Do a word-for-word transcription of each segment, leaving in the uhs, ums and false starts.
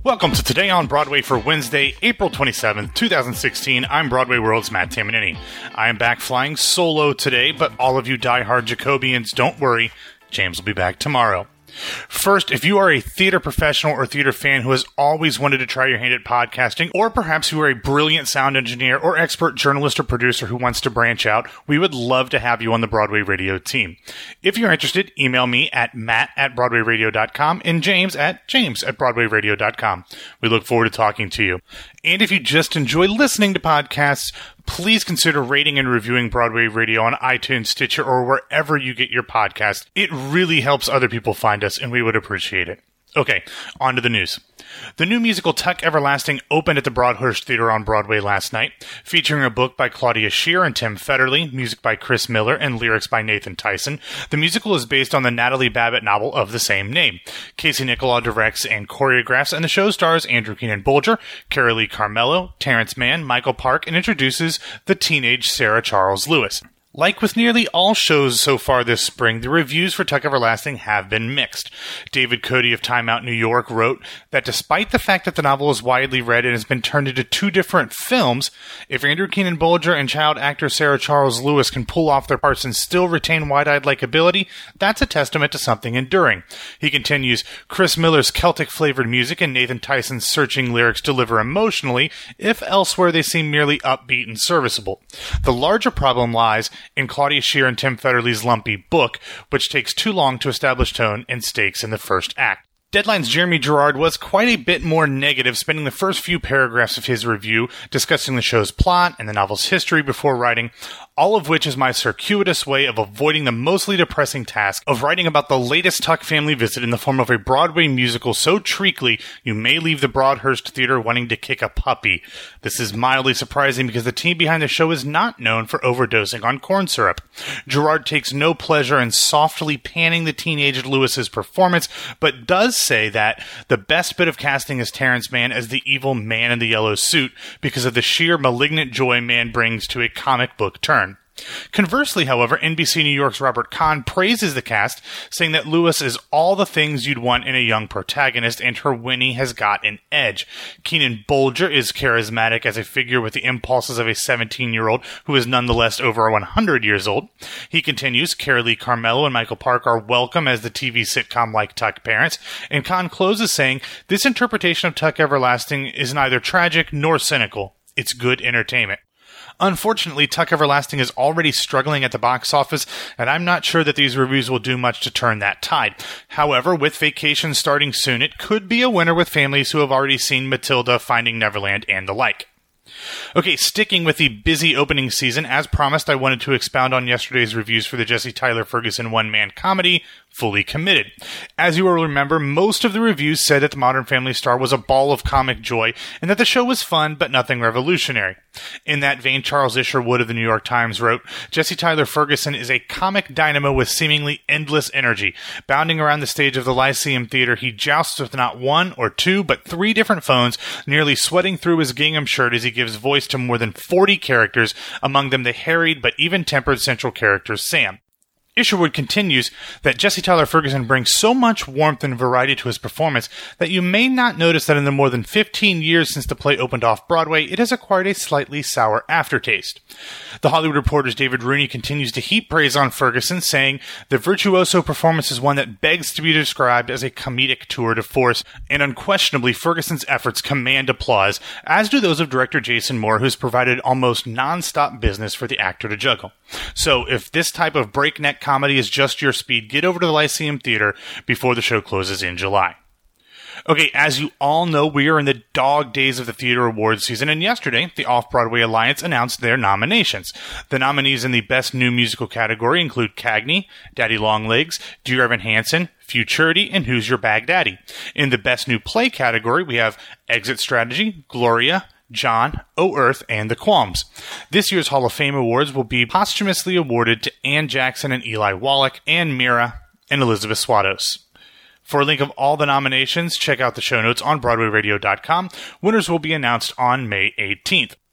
Welcome to Today on Broadway for Wednesday, April twenty-seventh, twenty sixteen. I'm Broadway World's Matt Tamanini. I am back flying solo today, but all of you diehard Jacobians, don't worry, James will be back tomorrow. First, if you are a theater professional or theater fan who has always wanted to try your hand at podcasting, or perhaps you are a brilliant sound engineer or expert journalist or producer who wants to branch out, we would love to have you on the Broadway Radio team. If you're interested, email me at matt at broadway radio dot com and James at james at broadway radio dot com. We look forward to talking to you. And if you just enjoy listening to podcasts, please consider rating and reviewing Broadway Radio on iTunes, Stitcher, or wherever you get your podcast. It really helps other people find us, and we would appreciate it. Okay, on to the news. The new musical Tuck Everlasting opened at the Broadhurst Theater on Broadway last night, featuring a book by Claudia Schiffer and Tim Federle, music by Chris Miller, and lyrics by Nathan Tyson. The musical is based on the Natalie Babbitt novel of the same name. Casey Nicholaw directs and choreographs, and the show stars Andrew Keenan Bolger, Carolee Carmello, Terrence Mann, Michael Park, and introduces the teenage Sarah Charles Lewis. Like with nearly all shows so far this spring, the reviews for Tuck Everlasting have been mixed. David Cody of Time Out New York wrote that despite the fact that the novel is widely read and has been turned into two different films, if Andrew Keenan Bolger and child actor Sarah Charles Lewis can pull off their parts and still retain wide-eyed likability, that's a testament to something enduring. He continues, Chris Miller's Celtic-flavored music and Nathan Tyson's searching lyrics deliver emotionally, if elsewhere they seem merely upbeat and serviceable. The larger problem lies in Claudia Schiffer and Tim Federle's lumpy book, which takes too long to establish tone and stakes in the first act. Deadline's Jeremy Gerard was quite a bit more negative, spending the first few paragraphs of his review discussing the show's plot and the novel's history before writing, all of which is my circuitous way of avoiding the mostly depressing task of writing about the latest Tuck family visit in the form of a Broadway musical so treacly you may leave the Broadhurst Theater wanting to kick a puppy. This is mildly surprising because the team behind the show is not known for overdosing on corn syrup. Gerard takes no pleasure in softly panning the teenage Lewis's performance, but does say that the best bit of casting is Terrence Mann as the evil man in the yellow suit because of the sheer malignant joy Mann brings to a comic book turn. Conversely, however, N B C New York's Robert Kahn praises the cast, saying that Lewis is all the things you'd want in a young protagonist, and her Winnie has got an edge. Keenan Bolger is charismatic as a figure with the impulses of a seventeen-year-old who is nonetheless over one hundred years old. He continues, Carolee Carmello and Michael Park are welcome as the T V sitcom-like Tuck parents, and Kahn closes saying, this interpretation of Tuck Everlasting is neither tragic nor cynical. It's good entertainment. Unfortunately, Tuck Everlasting is already struggling at the box office, and I'm not sure that these reviews will do much to turn that tide. However, with vacation starting soon, it could be a winner with families who have already seen Matilda, Finding Neverland, and the like. Okay, sticking with the busy opening season, as promised, I wanted to expound on yesterday's reviews for the Jesse Tyler Ferguson one-man comedy, Fully Committed. As you will remember, most of the reviews said that The Modern Family Star was a ball of comic joy, and that the show was fun, but nothing revolutionary. In that vein, Charles Isherwood of the New York Times wrote, Jesse Tyler Ferguson is a comic dynamo with seemingly endless energy. Bounding around the stage of the Lyceum Theater, he jousts with not one or two, but three different phones, nearly sweating through his gingham shirt as he gives voice to more than forty characters, among them the harried but even-tempered central character Sam. Isherwood continues that Jesse Tyler Ferguson brings so much warmth and variety to his performance that you may not notice that in the more than fifteen years since the play opened off-Broadway, it has acquired a slightly sour aftertaste. The Hollywood Reporter's David Rooney continues to heap praise on Ferguson, saying, the virtuoso performance is one that begs to be described as a comedic tour de force, and unquestionably Ferguson's efforts command applause, as do those of director Jason Moore, who's provided almost non-stop business for the actor to juggle. So, if this type of breakneck comedy is just your speed, get over to the Lyceum Theater before the show closes in July. Okay, as you all know, we are in the dog days of the theater awards season, and yesterday, the Off-Broadway Alliance announced their nominations. The nominees in the Best New Musical category include Cagney, Daddy Longlegs, Dear Evan Hansen, Futurity, and Who's Your Bag Daddy. In the Best New Play category, we have Exit Strategy, Gloria, John, O Earth, and The Qualms. This year's Hall of Fame awards will be posthumously awarded to Ann Jackson and Eli Wallach, Ann Mira, and Elizabeth Swados. For a link of all the nominations, check out the show notes on broadway radio dot com. Winners will be announced on May eighteenth.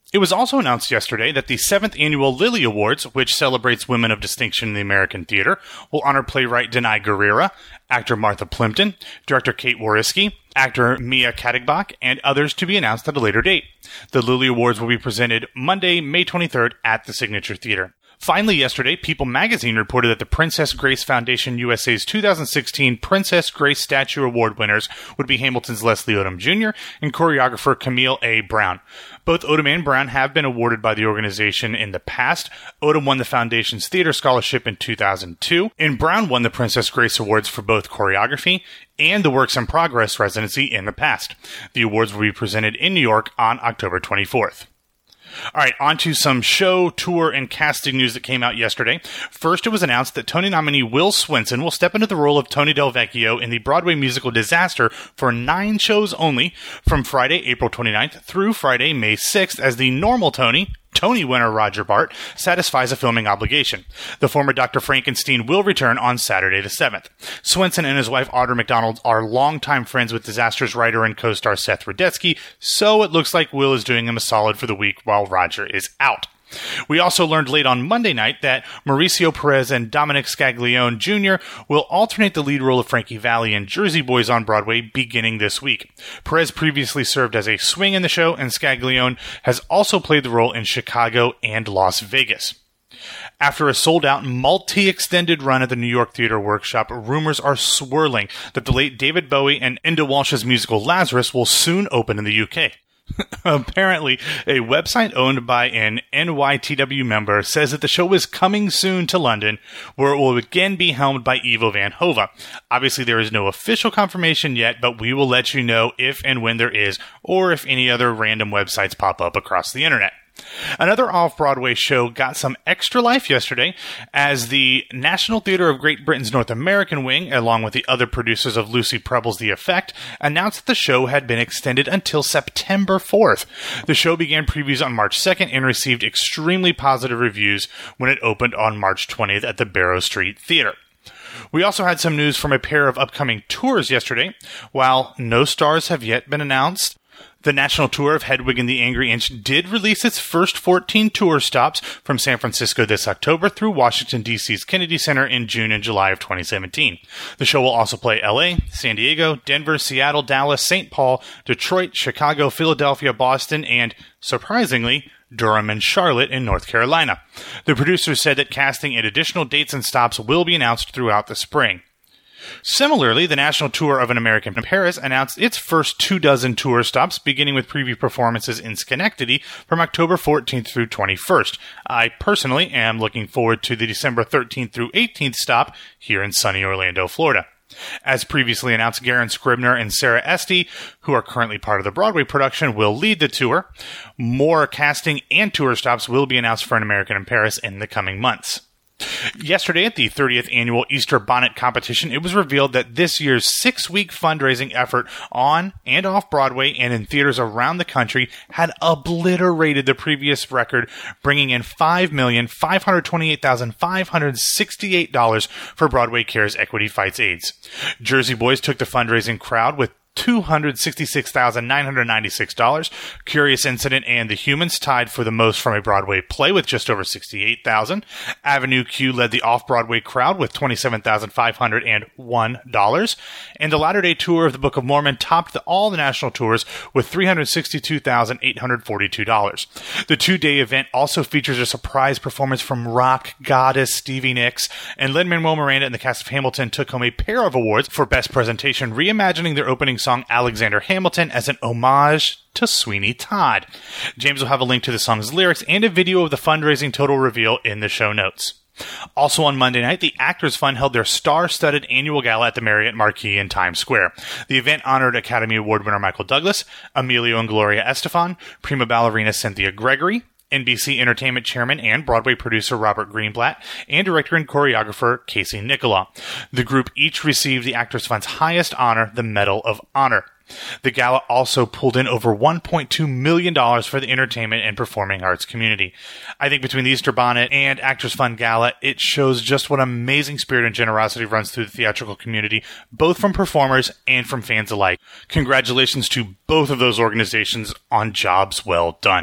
It was also announced yesterday that the seventh Annual Lily Awards, which celebrates women of distinction in the American theater, will honor playwright Danai Gurira, actor Martha Plimpton, director Kate Wariski, actor Mia Kadigbak, and others to be announced at a later date. The Lily Awards will be presented Monday, May twenty-third at the Signature Theater. Finally, yesterday, People magazine reported that the Princess Grace Foundation U S A's two thousand sixteen Princess Grace Statue Award winners would be Hamilton's Leslie Odom Junior and choreographer Camille A. Brown. Both Odom and Brown have been awarded by the organization in the past. Odom won the foundation's theater scholarship in two thousand two, and Brown won the Princess Grace Awards for both choreography and the Works in Progress residency in the past. The awards will be presented in New York on October twenty-fourth. All right, on to some show, tour, and casting news that came out yesterday. First, it was announced that Tony nominee Will Swenson will step into the role of Tony Del Vecchio in the Broadway musical Disaster for nine shows only from Friday, April twenty-ninth through Friday, May sixth, as the normal Tony, Tony winner Roger Bart, satisfies a filming obligation. The former Doctor Frankenstein will return on Saturday the seventh. Swenson and his wife Audra McDonald are longtime friends with Disaster's writer and co-star Seth Rudetsky, so it looks like Will is doing him a solid for the week while Roger is out. We also learned late on Monday night that Mauricio Perez and Dominic Scaglione Junior will alternate the lead role of Frankie Valli in Jersey Boys on Broadway beginning this week. Perez previously served as a swing in the show, and Scaglione has also played the role in Chicago and Las Vegas. After a sold-out, multi-extended run at the New York Theater Workshop, rumors are swirling that the late David Bowie and Enda Walsh's musical Lazarus will soon open in the U K. Apparently, a website owned by an N Y T W member says that the show is coming soon to London, where it will again be helmed by Ivo van Hove. Obviously, there is no official confirmation yet, but we will let you know if and when there is, or if any other random websites pop up across the internet. Another off-Broadway show got some extra life yesterday as the National Theatre of Great Britain's North American wing, along with the other producers of Lucy Preble's The Effect, announced that the show had been extended until September fourth. The show began previews on March second and received extremely positive reviews when it opened on March twentieth at the Barrow Street Theatre. We also had some news from a pair of upcoming tours yesterday. While no stars have yet been announced, the national tour of Hedwig and the Angry Inch did release its first fourteen tour stops from San Francisco this October through Washington, D C's Kennedy Center in June and July of twenty seventeen. The show will also play L A, San Diego, Denver, Seattle, Dallas, Saint Paul, Detroit, Chicago, Philadelphia, Boston, and, surprisingly, Durham and Charlotte in North Carolina. The producers said that casting and additional dates and stops will be announced throughout the spring. Similarly, the National Tour of An American in Paris announced its first two dozen tour stops, beginning with preview performances in Schenectady from October fourteenth through twenty-first. I personally am looking forward to the December thirteenth through eighteenth stop here in sunny Orlando, Florida. As previously announced, Garen Scribner and Sarah Esty, who are currently part of the Broadway production, will lead the tour. More casting and tour stops will be announced for An American in Paris in the coming months. Yesterday at the thirtieth Annual Easter Bonnet Competition, it was revealed that this year's six-week fundraising effort on and off Broadway and in theaters around the country had obliterated the previous record, bringing in five million five hundred twenty-eight thousand five hundred sixty-eight dollars for Broadway Cares Equity Fights AIDS. Jersey Boys took the fundraising crowd with two hundred sixty-six thousand nine hundred ninety-six dollars. Curious Incident and The Humans tied for the most from a Broadway play with just over sixty-eight thousand dollars. Avenue Q led the off-Broadway crowd with twenty-seven thousand five hundred one dollars. And the latter-day tour of the Book of Mormon topped the, all the national tours with three hundred sixty-two thousand eight hundred forty-two dollars. The two-day event also features a surprise performance from rock goddess Stevie Nicks, and Lin-Manuel Miranda and the cast of Hamilton took home a pair of awards for Best Presentation, reimagining their opening song song Alexander Hamilton as an homage to Sweeney Todd. James will have a link to the song's lyrics and a video of the fundraising total reveal in the show notes. Also on Monday night, the Actors Fund held their star-studded annual gala at the Marriott Marquis in Times Square. The event honored Academy Award winner Michael Douglas, Emilio and Gloria Estefan, prima ballerina Cynthia Gregory, N B C Entertainment Chairman and Broadway producer Robert Greenblatt, and director and choreographer Casey Nicola. The group each received the Actors Fund's highest honor, the Medal of Honor. The gala also pulled in over one point two million dollars for the entertainment and performing arts community. I think between the Easter Bonnet and Actors Fund Gala, it shows just what amazing spirit and generosity runs through the theatrical community, both from performers and from fans alike. Congratulations to both of those organizations on jobs well done.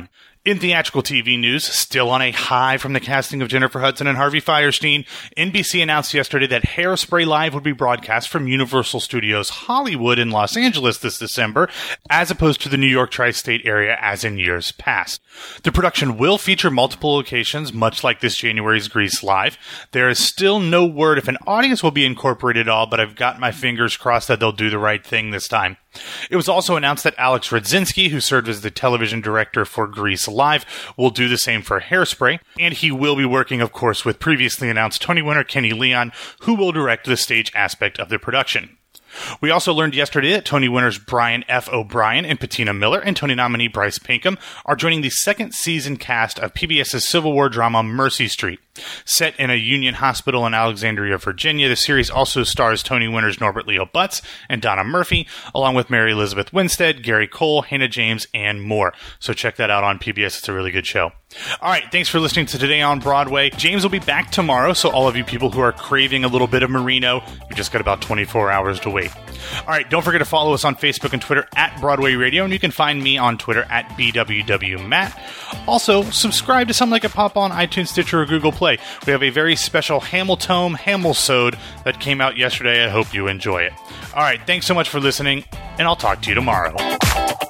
In theatrical T V news, still on a high from the casting of Jennifer Hudson and Harvey Fierstein, N B C announced yesterday that Hairspray Live would be broadcast from Universal Studios Hollywood in Los Angeles this December, as opposed to the New York tri-state area as in years past. The production will feature multiple locations, much like this January's Grease Live. There is still no word if an audience will be incorporated at all, but I've got my fingers crossed that they'll do the right thing this time. It was also announced that Alex Radzinski, who served as the television director for Grease Live, will do the same for Hairspray, and he will be working, of course, with previously announced Tony winner Kenny Leon, who will direct the stage aspect of the production. We also learned yesterday that Tony winners Brian F. O'Brien and Patina Miller and Tony nominee Bryce Pinkham are joining the second season cast of PBS's Civil War drama Mercy Street. Set in a Union hospital in Alexandria, Virginia, the series also stars Tony winners Norbert Leo Butz and Donna Murphy, along with Mary Elizabeth Winstead, Gary Cole, Hannah James, and more. So check that out on P B S. It's a really good show. All right, thanks for listening to Today on Broadway. James will be back tomorrow, so all of you people who are craving a little bit of Marino, you just got about twenty-four hours to wait. All right, don't forget to follow us on Facebook and Twitter at Broadway Radio, and you can find me on Twitter at B W W Matt. Also, subscribe to Something Like a Pop on iTunes, Stitcher, or Google Play. We have a very special Hamiltome Hamilsode that came out yesterday. I hope you enjoy it. All right, thanks so much for listening, and I'll talk to you tomorrow.